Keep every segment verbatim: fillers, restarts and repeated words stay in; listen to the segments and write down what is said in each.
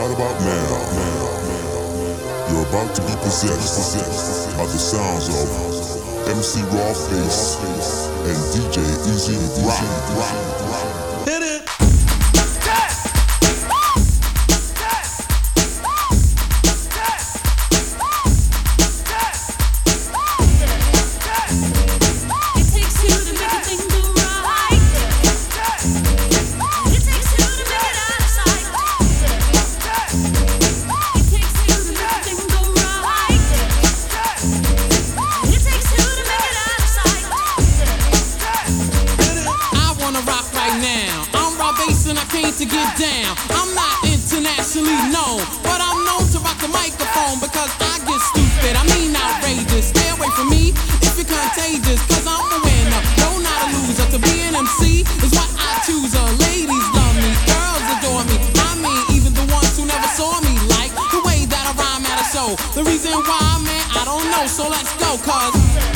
Right about now, you're about to be possessed by the sounds of M C Rawface and D J Easy Rock. Hit it! To get down, I'm not internationally known, but I'm known to rock the microphone because I get stupid, I mean outrageous. Stay away from me if you're contagious, cause I'm a winner, no not a loser. To be an M C is what I choose. uh, Ladies love me, girls adore me, I mean even the ones who never saw me, like the way that I rhyme at a show. The reason why, man, I don't know, so let's go, cause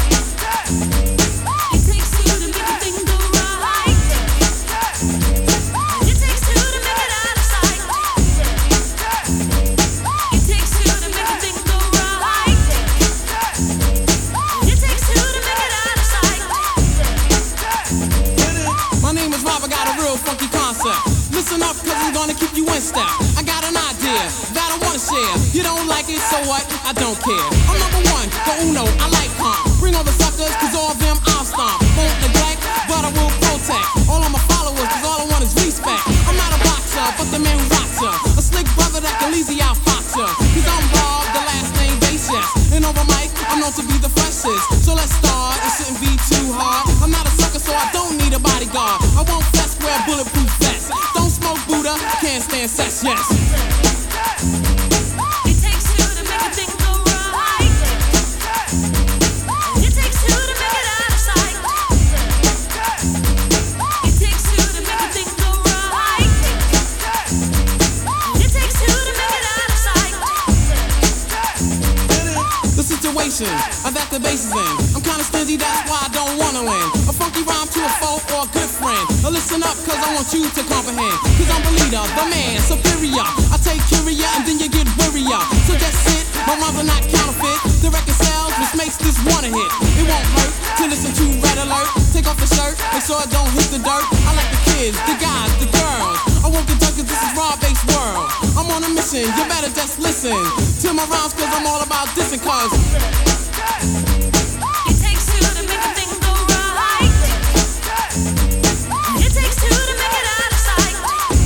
listen up, cause I'm gonna keep you in step. I got an idea that I wanna share. You don't like it, so what? I don't care. I'm number one, the uno, I like calm. Bring all the suckers, cause all of them I'll stomp. Won't neglect, but I will protect all of my followers, cause all I want is respect. I'm not a boxer, but the man who rocks ya. A slick brother that can easy out fox ya. Cause I'm Bob, the last name base, yes. And over mic, I'm known to be the freshest. So let's start, it shouldn't be too hard. I'm not a sucker, so I don't need a bodyguard. I won't fess, wear a bulletproof vest. Don't smoke Buddha, can't stand sex, yes. It takes two to make a thing go right. It takes two to make it out of sight. It takes two to make a thing go right. It takes two to make it out of sight. The situation that the bass is in, I'm kinda stingy, that's why I don't wanna win. A funky rhyme to a foe or a good friend. Now listen up, cause I want you to comprehend. Cause I'm the leader, the man, superior. I take curia and then you get worrier. So just sit, my rhymes are not counterfeit. The record sells, which makes this one a hit. It won't hurt to listen to Red Alert. Take off the shirt, make sure it don't hit the dirt. I like the kids, the guys, the girls. I won't get done cause this is raw-based world. I'm on a mission, you better just listen to my rhymes cause I'm all about dissing cause It takes two to make a thing go right. It takes two to make it out of sight.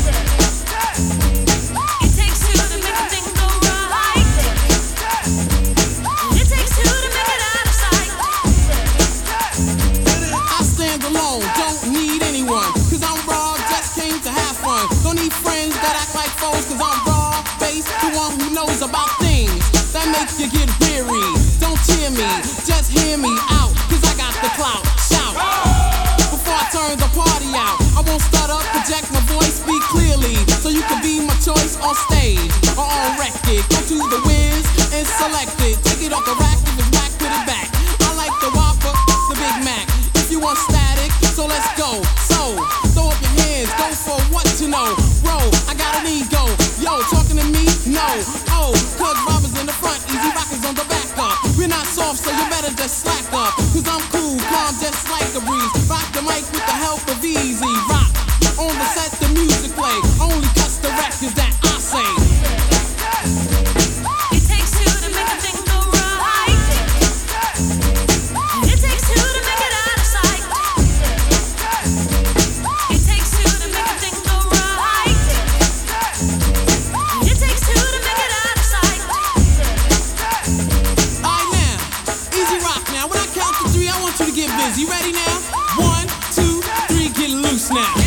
It takes two to make a thing go right. It takes two to make it out of sight. I stand alone, don't need anyone. Cause I'm raw, just came to have fun. Don't need friends that act like foes. Cause I'm raw, based, the one who knows about things that make you get weary. Don't cheer me, just hear me out. Cause I got the clout, shout. Before I turn the party out, I won't start up, project my voice, speak clearly. So you can be my choice on stage or on record. Go to the whiz and select it. Take it off the rack, if it's whack, put it back. I like the Whopper, the Big Mac. If you want static, so let's go. So, throw up your hands, go for what you know. Bro, I got an ego. Yo, talking to me? No. Oh, cause Robbers in the front, Easy Rockers on the back up. We're not soft, so you better just slack up. Cause I'm cool, calm, just like a breeze. Rock the mic with the help of Easy Rock. On the set, the music play. Only cuts the records that I say. It takes two to make a thing go right. It takes two to make it out of sight. It takes two to make a thing go right. It takes two to make it out of sight. Alright now, Easy Rock now. When I count to three, I want you to get busy. Ready now? One, two, three, get loose now.